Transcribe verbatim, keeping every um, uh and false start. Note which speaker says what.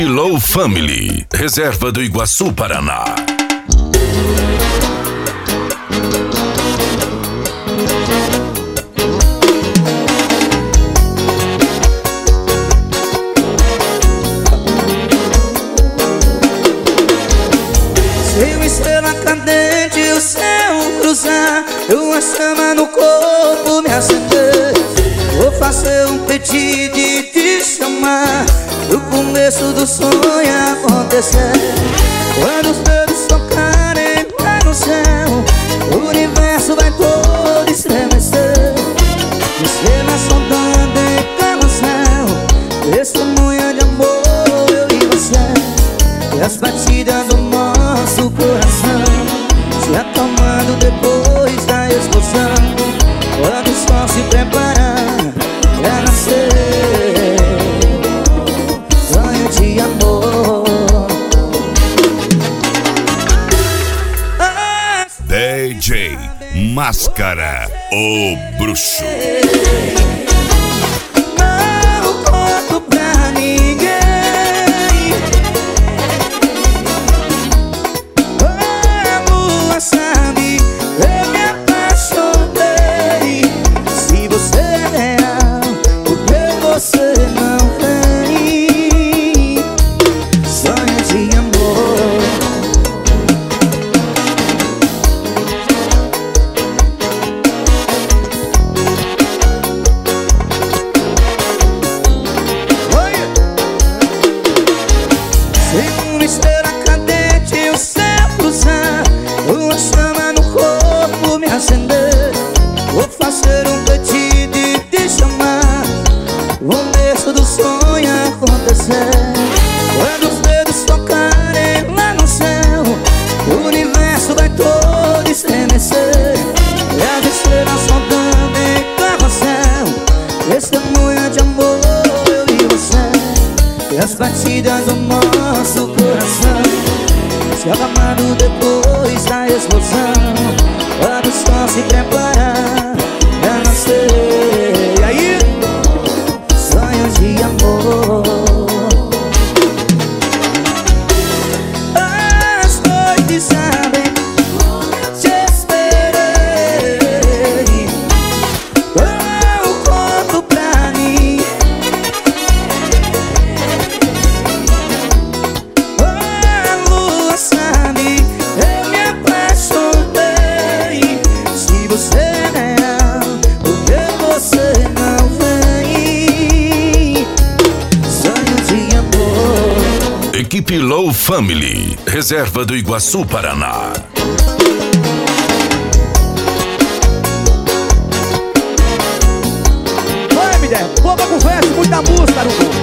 Speaker 1: Low Family, Reserva do Iguaçu, Paraná.
Speaker 2: Se uma estrela cadente o céu cruzar, uma chama no corpo me acender, vou fazer um pedido e te chamar, no começo do sonho acontecer. Quando os dedos tocarem lá no céu, o universo vai todo estremecer. Estrelas sondando em carrossel, testemunha de amor, eu e você. E as batidas do nosso coração se acalmando depois da explosão, quando o sol se preparar pra nascer. Sonho de amor.
Speaker 1: D J Máscara, o bruxo.
Speaker 2: Não conto pra ninguém. A lua sabe, eu me apaixonei. Se você é real, por que você não vem? Sonho de amor. Se uma estrela cadente o céu cruzar, uma chama no corpo me acender, vou fazer um pedido e te chamar, o começo do sonho acontecer. Quando os dedos tocarem lá no céu, o universo vai todo estremecer. E as estrelas sondando em carrossel, testemunha de amor, eu e você. E as batidas do nosso coração se acalmando depois da explosão, quando o sol se preparar pra nascer. E aí? Sonho de amor. As noites sabem como eu te esperei. Eu conto pra mim. A lua sabe, eu me apaixonei. Se você é real, por que você não vem? Sonho de amor.
Speaker 1: Equipe Low Family, Reserva do Iguaçu, Paraná.
Speaker 3: Vai, mulher, pouca conversa, muita música no mundo.